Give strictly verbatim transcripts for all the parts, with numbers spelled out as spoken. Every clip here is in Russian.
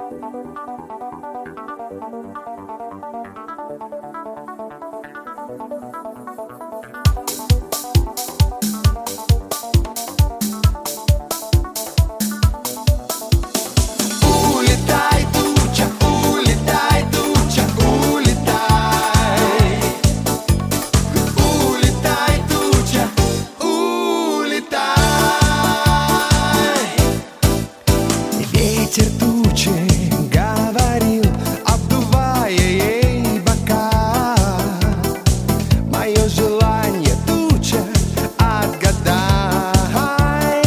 Ветер тучи говорил, обдувая ей бока. Мое желание туча, отгадай.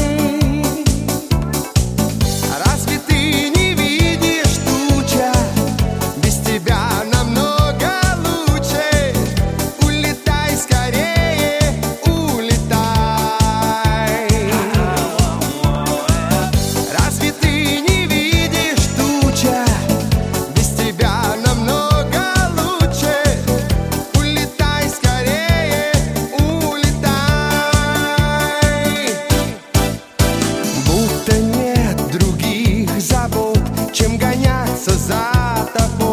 Разве ты не видишь, туча, без тебя намного лучше? Улетай скорее, улетай. Разве ты не видишь, туча, без тебя намного лучше? Улетай скорее, улетай. Будто нет других забот, чем гоняться за тобой.